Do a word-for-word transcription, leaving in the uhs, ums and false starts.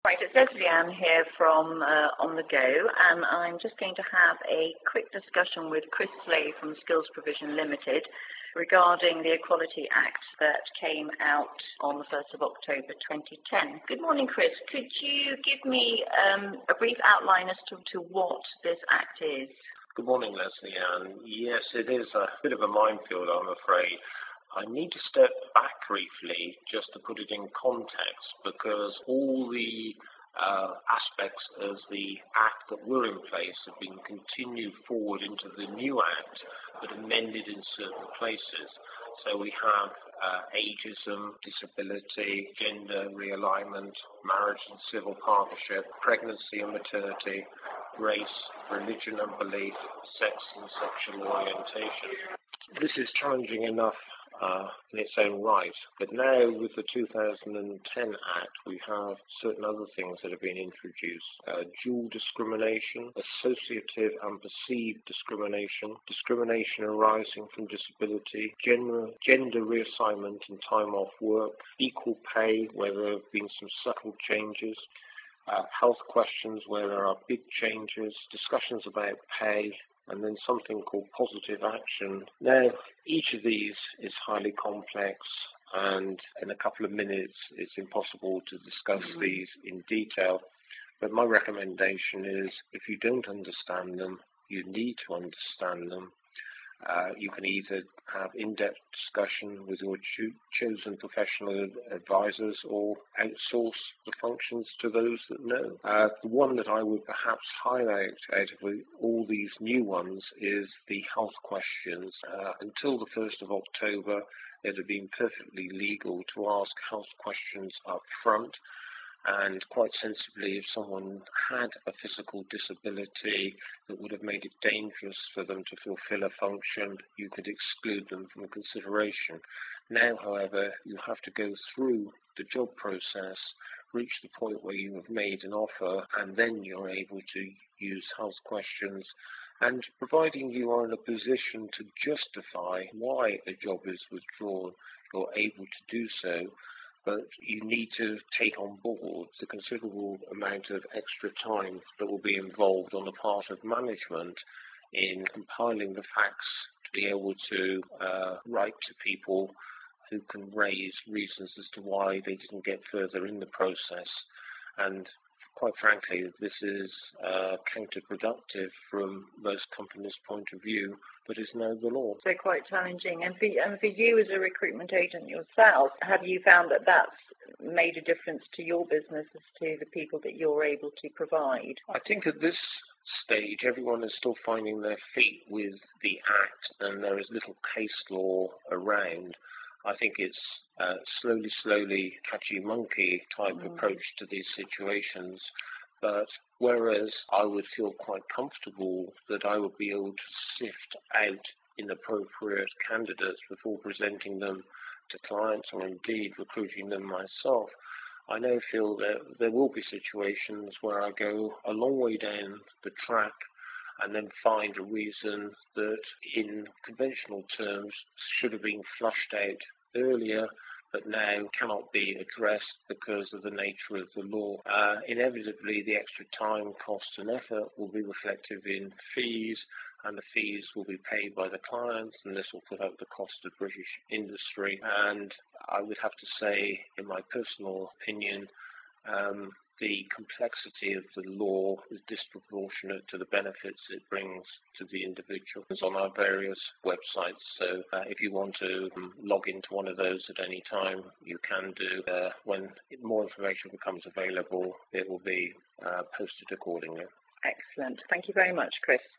Right, it's Leslie Ann here from uh, On The Go, and I'm just going to have a quick discussion with Chris Slade from Skills Provision Limited regarding the Equality Act that came out on the first of October twenty ten. Good morning, Chris. Could you give me um, a brief outline as to, to what this Act is? Good morning, Leslie Ann. Yes, it is a bit of a minefield, I'm afraid. I need to step back briefly just to put it in context, because all the uh, aspects of the Act that were in place have been continued forward into the new Act, but amended in certain places. So we have uh, ageism, disability, gender realignment, marriage and civil partnership, pregnancy and maternity, race, religion and belief, sex and sexual orientation. This is challenging enough uh, in its own right, but now with the two thousand ten Act we have certain other things that have been introduced. Uh, dual discrimination, associative and perceived discrimination, discrimination arising from disability, gender, gender reassignment and time off work, equal pay where there have been some subtle changes, Uh, health questions where there are big changes, discussions about pay, and then something called positive action. Now, each of these is highly complex, and in a couple of minutes it's impossible to discuss mm-hmm. these in detail. But my recommendation is, if you don't understand them, you need to understand them. Uh, you can either have in-depth discussion with your cho- chosen professional advisors or outsource the functions to those that know. Uh, the one that I would perhaps highlight out of all these new ones is the health questions. Uh, until the first of October, it had been perfectly legal to ask health questions up front. And quite sensibly, if someone had a physical disability that would have made it dangerous for them to fulfill a function, you could exclude them from consideration. Now, however, you have to go through the job process, reach the point where you have made an offer, and then you're able to use health questions. And providing you are in a position to justify why a job is withdrawn, you're able to do so. But you need to take on board the considerable amount of extra time that will be involved on the part of management in compiling the facts to be able to uh, write to people who can raise reasons as to why they didn't get further in the process. And quite frankly, this is uh, counterproductive from most companies' point of view, but is now the law. So quite challenging. And for, and for you as a recruitment agent yourself, have you found that that's made a difference to your business as to the people that you're able to provide? I think at this stage, everyone is still finding their feet with the Act, and there is little case law around. I think it's uh, slowly, slowly catchy-monkey type mm. approach to these situations. But whereas I would feel quite comfortable that I would be able to sift out inappropriate candidates before presenting them to clients, or indeed recruiting them myself, I now feel that there will be situations where I go a long way down the track and then find a reason that in conventional terms should have been flushed out earlier, but now cannot be addressed because of the nature of the law. Uh, inevitably, the extra time, cost and effort will be reflective in fees, and the fees will be paid by the clients, and this will put up the cost of British industry. And I would have to say, in my personal opinion, um, the complexity of the law is disproportionate to the benefits it brings to the individual. It's on our various websites, so uh, if you want to um, log into one of those at any time, you can do. Uh, when more information becomes available, it will be uh, posted accordingly. Excellent. Thank you very much, Chris.